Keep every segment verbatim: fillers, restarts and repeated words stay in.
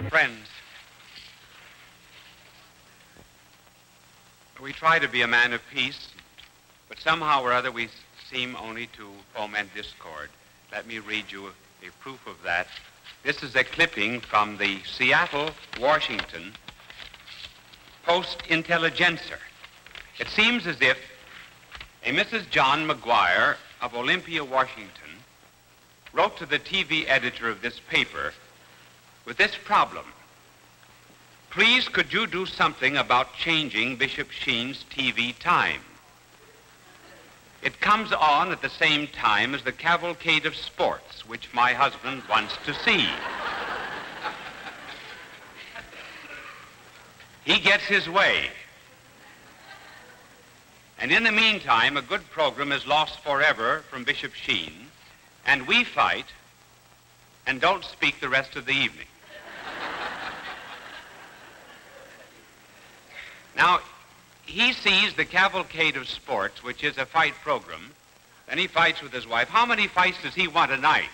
Friends, we try to be a man of peace, but somehow or other we seem only to foment discord. Let me read you a, a proof of that. This is a clipping from the Seattle, Washington Post-Intelligencer. It seems as if a Missus John McGuire of Olympia, Washington, wrote to the T V editor of this paper with this problem. Please, could you do something about changing Bishop Sheen's T V time? It comes on at the same time as the Cavalcade of Sports, which my husband wants to see. He gets his way. And in the meantime, a good program is lost forever from Bishop Sheen, and we fight and don't speak the rest of the evening. Now, he sees the Cavalcade of Sports, which is a fight program, then he fights with his wife. How many fights does he want a night?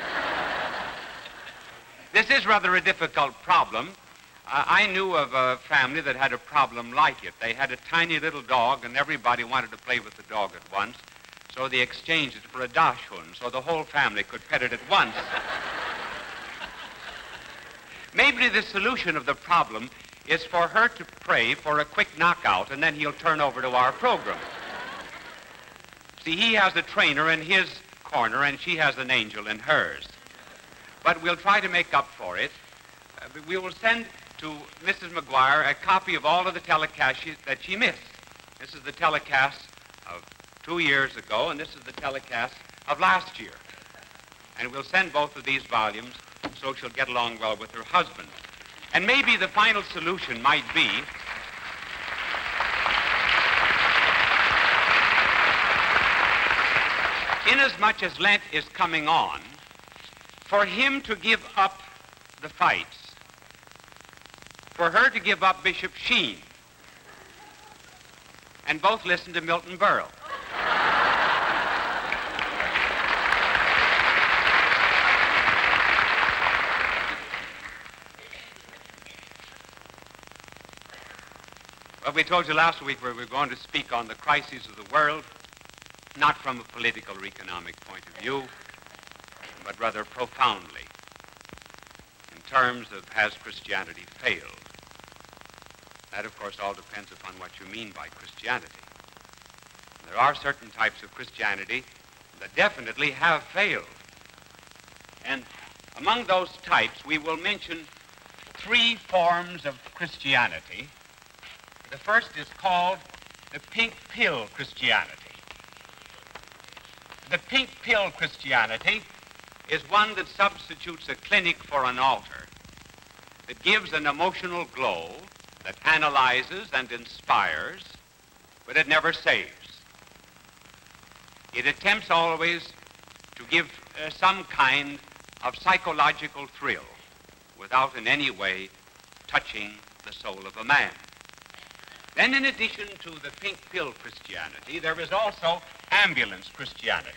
This is rather a difficult problem. Uh, I knew of a family that had a problem like it. They had a tiny little dog, and everybody wanted to play with the dog at once, so they exchanged it for a dachshund, so the whole family could pet it at once. Maybe the solution of the problem is for her to pray for a quick knockout, and then he'll turn over to our program. See, he has a trainer in his corner, and she has an angel in hers. But we'll try to make up for it. Uh, we will send to Missus McGuire a copy of all of the telecasts she, that she missed. This is the telecast of two years ago, and this is the telecast of last year. And we'll send both of these volumes so she'll get along well with her husband. And maybe the final solution might be inasmuch as Lent is coming on, for him to give up the fights, for her to give up Bishop Sheen, and both listen to Milton Berle. Well, we told you last week we were going to speak on the crises of the world, not from a political or economic point of view, but rather profoundly, in terms of has Christianity failed? That, of course, all depends upon what you mean by Christianity. There are certain types of Christianity that definitely have failed. And among those types, we will mention three forms of Christianity. The first is called the pink pill Christianity. The pink pill Christianity is one that substitutes a clinic for an altar, that gives an emotional glow, that analyzes and inspires, but it never saves. It attempts always to give uh, some kind of psychological thrill without in any way touching the soul of a man. Then, in addition to the pink pill Christianity, there is also ambulance Christianity.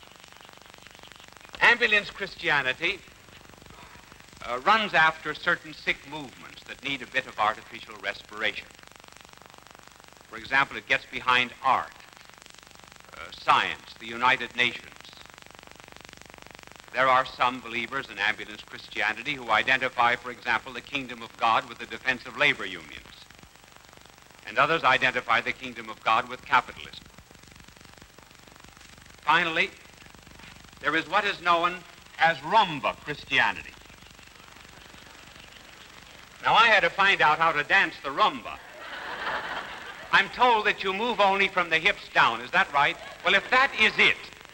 Ambulance Christianity uh, runs after certain sick movements that need a bit of artificial respiration. For example, it gets behind art, uh, science, the United Nations. There are some believers in ambulance Christianity who identify, for example, the kingdom of God with the defense of labor unions. And others identify the kingdom of God with capitalism. Finally, there is what is known as rumba Christianity. Now, I had to find out how to dance the rumba. I'm told that you move only from the hips down. Is that right? Well, if that is it,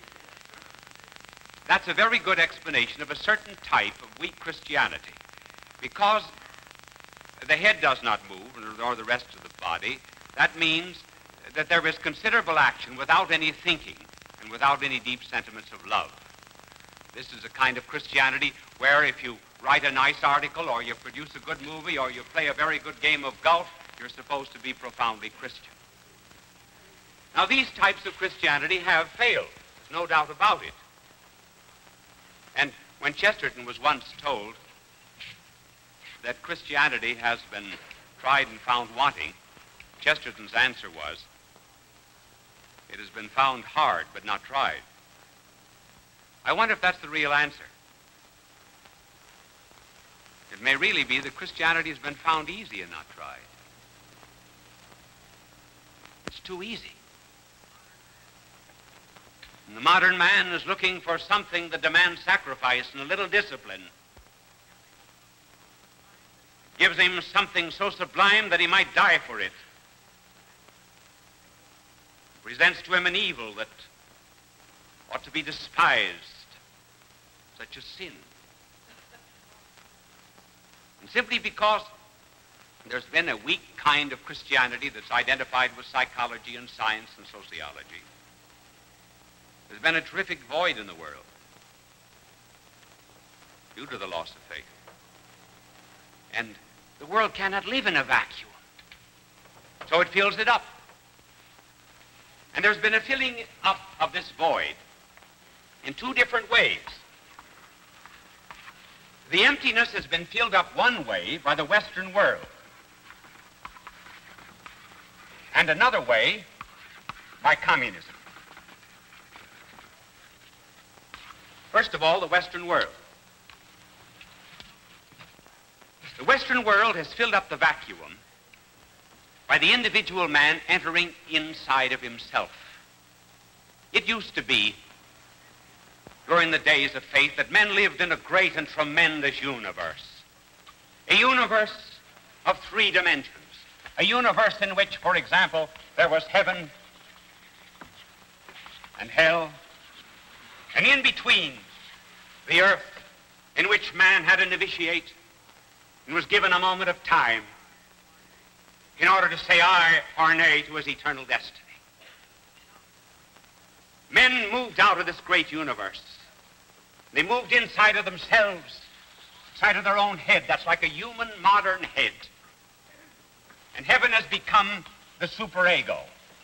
that's a very good explanation of a certain type of weak Christianity. Because the head does not move, nor the rest of the body, that means that there is considerable action without any thinking and without any deep sentiments of love. This is a kind of Christianity where if you write a nice article or you produce a good movie or you play a very good game of golf, you're supposed to be profoundly Christian. Now, these types of Christianity have failed. There's no doubt about it. And when Chesterton was once told that Christianity has been tried and found wanting, Chesterton's answer was, it has been found hard but not tried. I wonder if that's the real answer. It may really be that Christianity has been found easy and not tried. It's too easy. And the modern man is looking for something that demands sacrifice and a little discipline. Gives him something so sublime that he might die for it. Presents to him an evil that ought to be despised, such as sin. And simply because there's been a weak kind of Christianity that's identified with psychology and science and sociology, there's been a terrific void in the world due to the loss of faith. And the world cannot live in a vacuum, so it fills it up. And there's been a filling up of this void in two different ways. The emptiness has been filled up one way by the Western world, and another way by communism. First of all, the Western world. The Western world has filled up the vacuum by the individual man entering inside of himself. It used to be, during the days of faith, that men lived in a great and tremendous universe. A universe of three dimensions. A universe in which, for example, there was heaven and hell, and in between, the earth, in which man had to novitiate and was given a moment of time in order to say aye or nay to his eternal destiny. Men moved out of this great universe. They moved inside of themselves, inside of their own head. That's like a human modern head. And heaven has become the superego.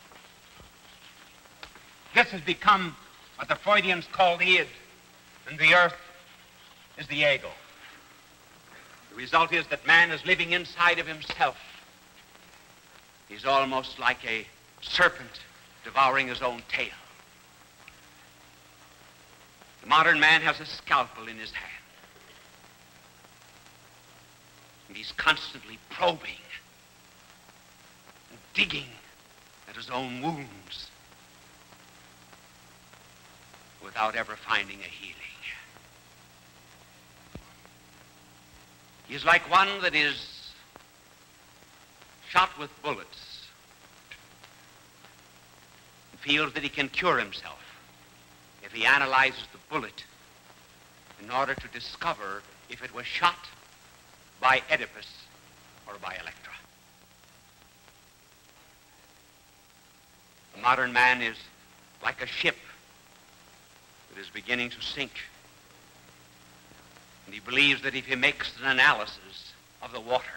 This has become what the Freudians call the id, and the earth is the ego. The result is that man is living inside of himself. He's almost like a serpent devouring his own tail. The modern man has a scalpel in his hand. And he's constantly probing and digging at his own wounds without ever finding a healing. He is like one that is shot with bullets and feels that he can cure himself if he analyzes the bullet in order to discover if it was shot by Oedipus or by Electra. The modern man is like a ship that is beginning to sink. And he believes that if he makes an analysis of the water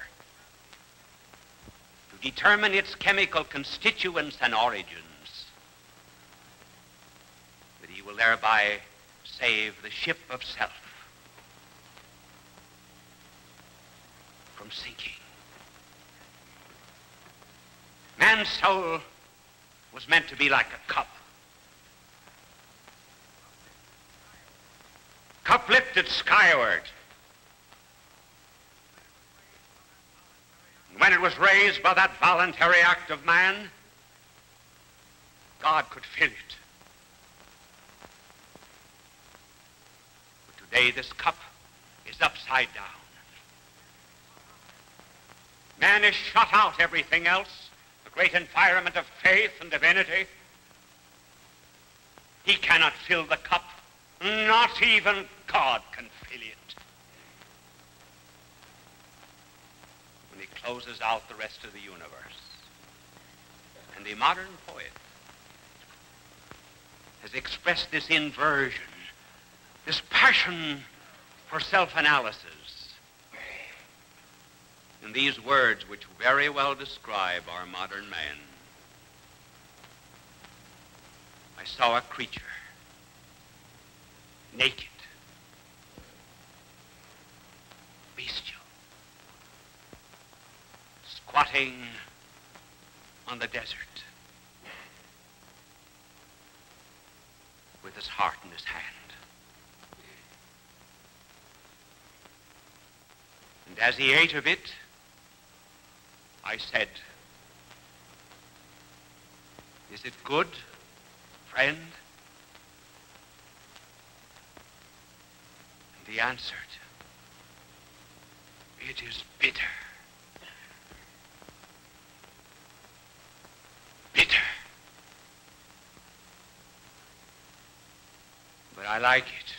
to determine its chemical constituents and origins, that he will thereby save the ship of self from sinking. Man's soul was meant to be like a cup. Cup lifted skyward. And when it was raised by that voluntary act of man, God could fill it. But today this cup is upside down. Man has shut out everything else, the great environment of faith and divinity. He cannot fill the cup. Not even God can fill it. When he closes out the rest of the universe. And the modern poet has expressed this inversion, this passion for self-analysis in these words which very well describe our modern man. I saw a creature naked, bestial, squatting on the desert with his heart in his hand. And as he ate of it, I said, "Is it good, friend?" And he answered, "It is bitter. Bitter. But I like it.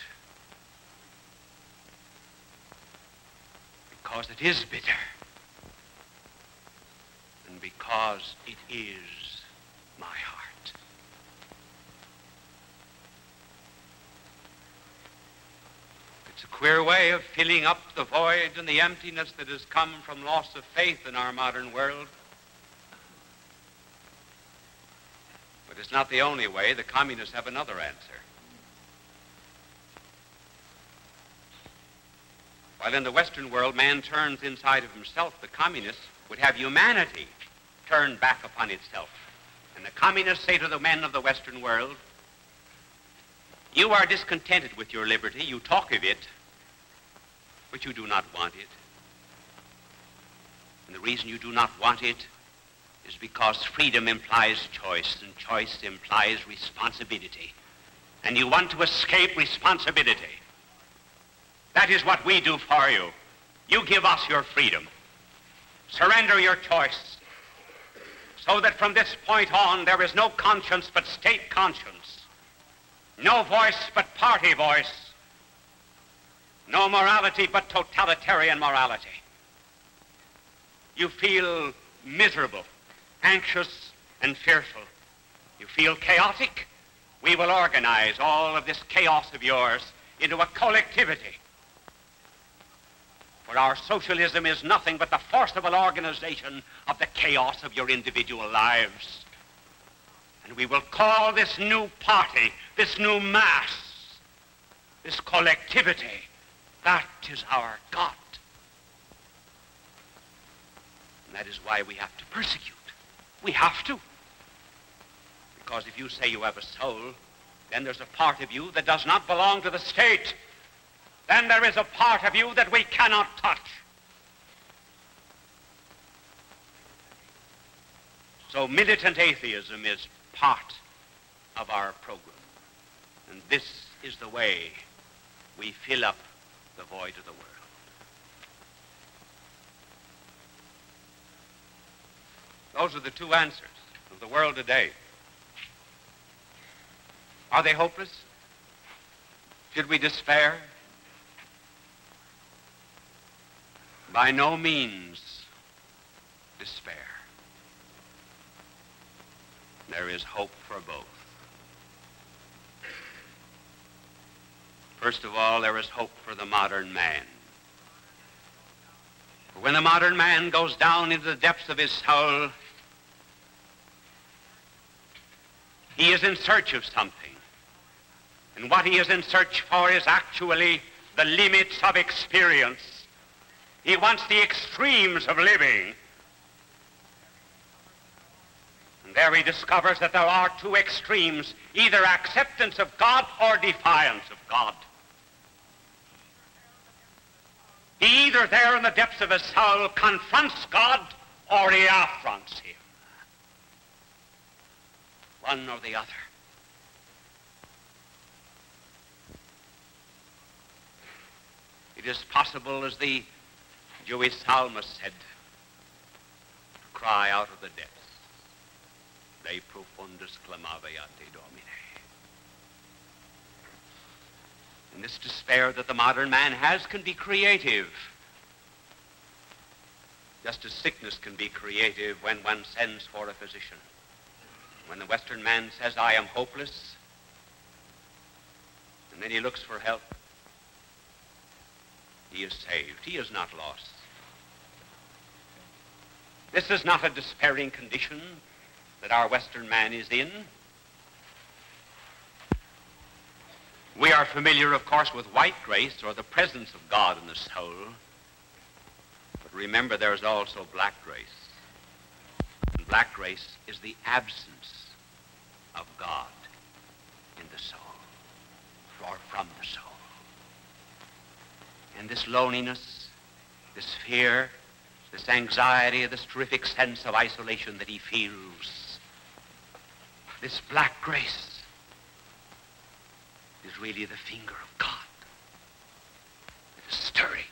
Because it is bitter. And because it is my heart." It's a queer way of filling up the void and the emptiness that has come from loss of faith in our modern world. But it's not the only way. The communists have another answer. While in the Western world man turns inside of himself, the communists would have humanity turn back upon itself. And the communists say to the men of the Western world, "You are discontented with your liberty. You talk of it, but you do not want it. And the reason you do not want it is because freedom implies choice, and choice implies responsibility. And you want to escape responsibility. That is what we do for you. You give us your freedom. Surrender your choice, so that from this point on there is no conscience but state conscience, no voice but party voice, no morality but totalitarian morality. You feel miserable, anxious, and fearful. You feel chaotic? We will organize all of this chaos of yours into a collectivity. For our socialism is nothing but the forcible organization of the chaos of your individual lives. And we will call this new party, this new mass, this collectivity, that is our God. And that is why we have to persecute. We have to. Because if you say you have a soul, then there's a part of you that does not belong to the state. Then there is a part of you that we cannot touch. So militant atheism is part of our program. And this is the way we fill up the void of the world. Those are the two answers of the world today. Are they hopeless? Should we despair? By no means despair. There is hope for both. First of all, there is hope for the modern man. When the modern man goes down into the depths of his soul, he is in search of something. And what he is in search for is actually the limits of experience. He wants the extremes of living. And there he discovers that there are two extremes, either acceptance of God or defiance of God. He either there in the depths of his soul confronts God or he affronts him. One or the other. It is possible, as the Jewish psalmist said, to cry out of the depths, De profundis clamaveat te Domine. And this despair that the modern man has can be creative. Just as sickness can be creative when one sends for a physician. When the Western man says, I am hopeless, and then he looks for help, he is saved. He is not lost. This is not a despairing condition that our Western man is in. We are familiar, of course, with white grace, or the presence of God in the soul. But remember, there's also black grace. black grace is the absence of God in the soul, or from the soul. And this loneliness, this fear, this anxiety, this terrific sense of isolation that he feels, this black grace is really the finger of God. It is stirring,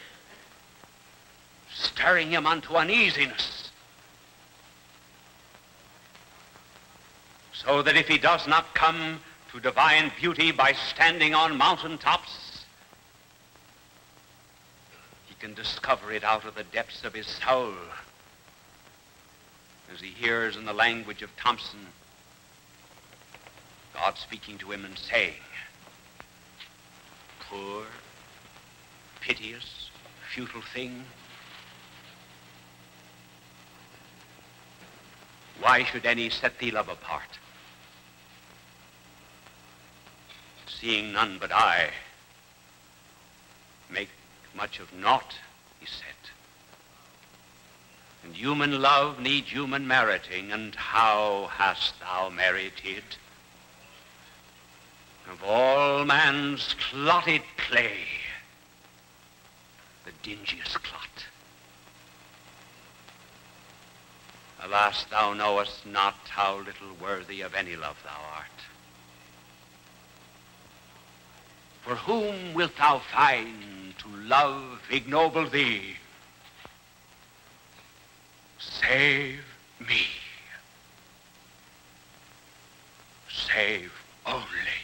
stirring him unto uneasiness, so that if he does not come to divine beauty by standing on mountaintops, he can discover it out of the depths of his soul, as he hears in the language of Thompson, God speaking to him and saying, poor, piteous, futile thing, why should any set thee love apart? Seeing none but I make much of naught, he said. And human love needs human meriting, and how hast thou merited? Of all man's clotted clay, the dingiest clot. Alas, thou knowest not how little worthy of any love thou art. For whom wilt thou find to love ignoble thee? Save me. Save only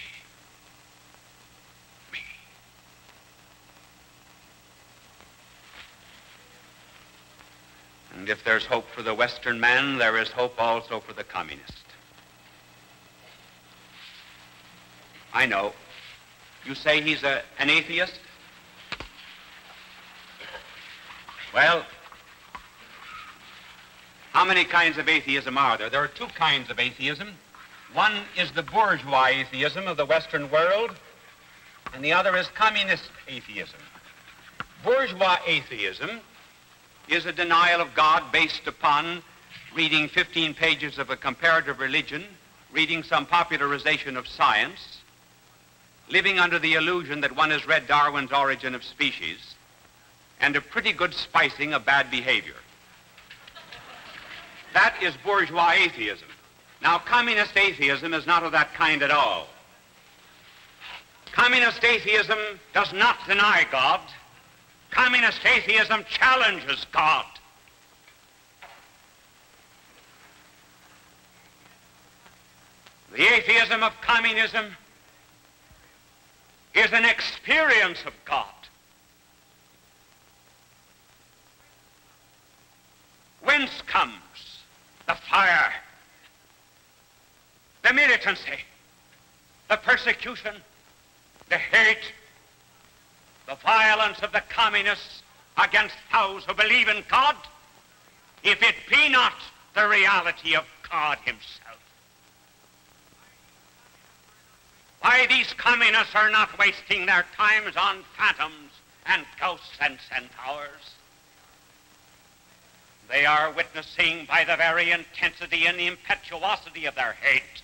me. And if there's hope for the Western man, there is hope also for the communist. I know. You say he's a, an atheist? Well, how many kinds of atheism are there? There are two kinds of atheism. One is the bourgeois atheism of the Western world, and the other is communist atheism. Bourgeois atheism is a denial of God based upon reading fifteen pages of a comparative religion, reading some popularization of science, living under the illusion that one has read Darwin's Origin of Species, and a pretty good spicing of bad behavior. That is bourgeois atheism. Now, communist atheism is not of that kind at all. Communist atheism does not deny God. Communist atheism challenges God. The atheism of communism is an experience of God. Whence comes the fire, the militancy, the persecution, the hate, the violence of the communists against those who believe in God, if it be not the reality of God himself? Why these communists are not wasting their times on phantoms and ghosts and centaurs? They are witnessing by the very intensity and the impetuosity of their hate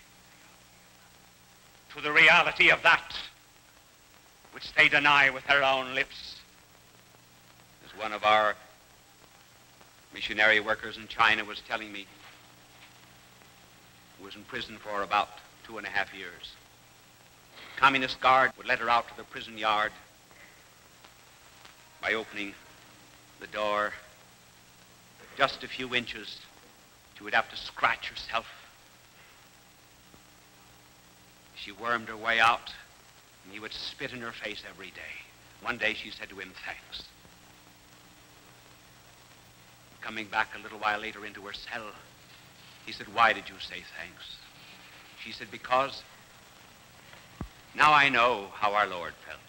to the reality of that which they deny with their own lips. As one of our missionary workers in China was telling me, who was in prison for about two and a half years. Communist guard would let her out to the prison yard by opening the door just a few inches. She would have to scratch herself. She wormed her way out, and he would spit in her face every day. One day she said to him, thanks. Coming back a little while later into her cell, he said, why did you say thanks? She said, because now I know how our Lord felt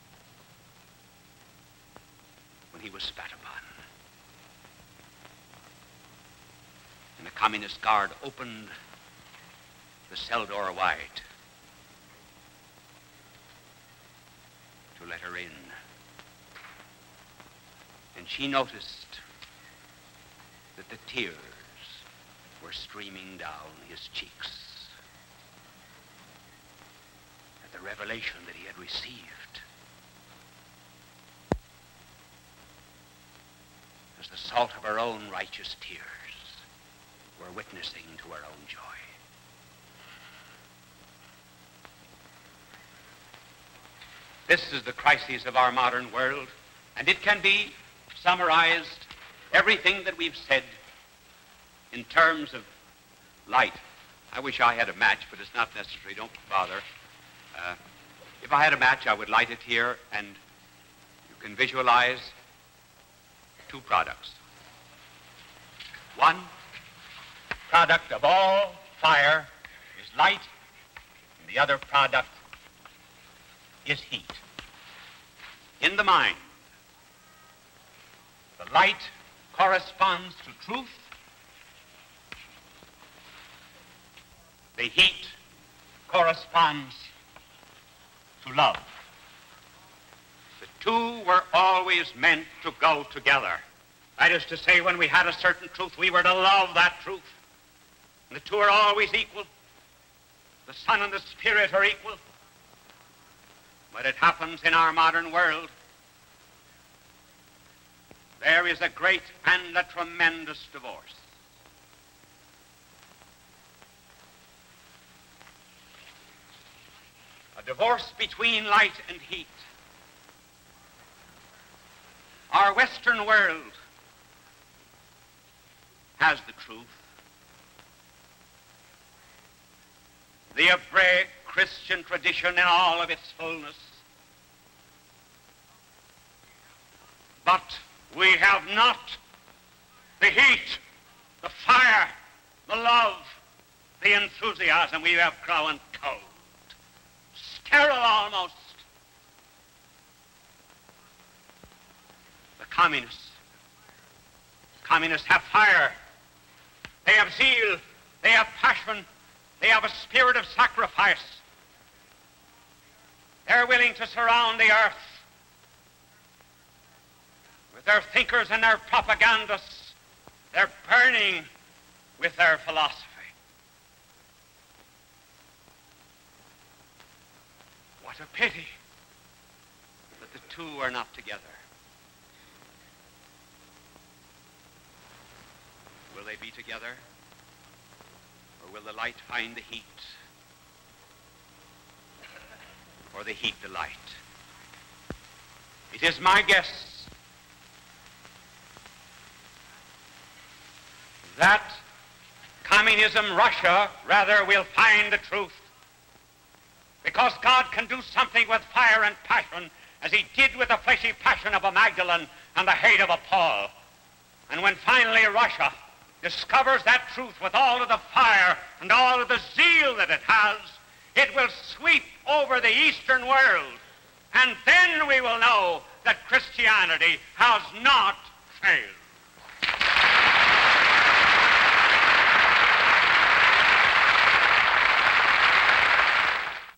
when he was spat upon. And the communist guard opened the cell door wide to let her in. And she noticed that the tears were streaming down his cheeks at the revelation that he had received as the salt of our own righteous tears were witnessing to our own joy. This is the crisis of our modern world, and it can be summarized, everything that we've said, in terms of light. I wish I had a match, but it's not necessary. Don't bother. Uh, if I had a match, I would light it here, and you can visualize two products. One product of all fire is light, and the other product is heat. In the mind, the light corresponds to truth. The heat corresponds to love. The two were always meant to go together. That is to say, when we had a certain truth, we were to love that truth. And the two are always equal. The Son and the Spirit are equal. But it happens in our modern world. There is a great and a tremendous divorce. A divorce between light and heat. Our Western world has the truth. The Hebraic Christian tradition in all of its fullness. But we have not the heat, the fire, the love, the enthusiasm. We have grown cold, sterile almost. The communists. Communists have fire. They have zeal. They have passion. They have a spirit of sacrifice. They're willing to surround the earth with their thinkers and their propagandists. They're burning with their philosophy. What a pity that the two are not together. Will they be together? Or will the light find the heat? Or the heat the light? It is my guess that communism, Russia, rather will find the truth. Because God can do something with fire and passion as he did with the fleshy passion of a Magdalene and the hate of a Paul. And when finally Russia discovers that truth with all of the fire and all of the zeal that it has, it will sweep over the Eastern world. And then we will know that Christianity has not failed.